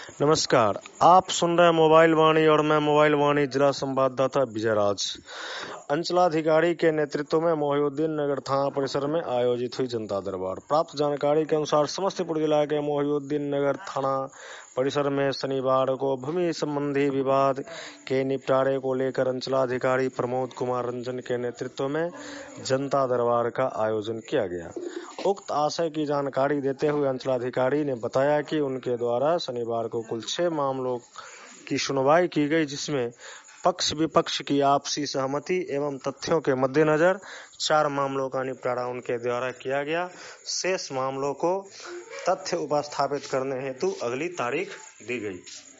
नमस्कार, आप सुन रहे हैं मोबाइल वाणी और मैं मोबाइल वाणी जिला संवाददाता विजय राज। अंचलाधिकारी के नेतृत्व में मोहिउद्दीन नगर थाना परिसर में आयोजित हुई जनता दरबार। प्राप्त जानकारी के अनुसार समस्तीपुर जिला के मोहिउद्दीन नगर थाना परिसर में शनिवार को भूमि संबंधी विवाद के निपटारे को लेकर अंचलाधिकारी प्रमोद कुमार रंजन के नेतृत्व में जनता दरबार का आयोजन किया गया। उक्त आशय की जानकारी देते हुए अंचलाधिकारी ने बताया कि उनके द्वारा शनिवार को कुल 6 मामलों की सुनवाई की गई, जिसमें पक्ष विपक्ष की आपसी सहमति एवं तथ्यों के मद्देनजर 4 मामलों का निपटारा उनके द्वारा किया गया। शेष मामलों को तथ्य उपस्थापित करने हेतु अगली तारीख दी गई।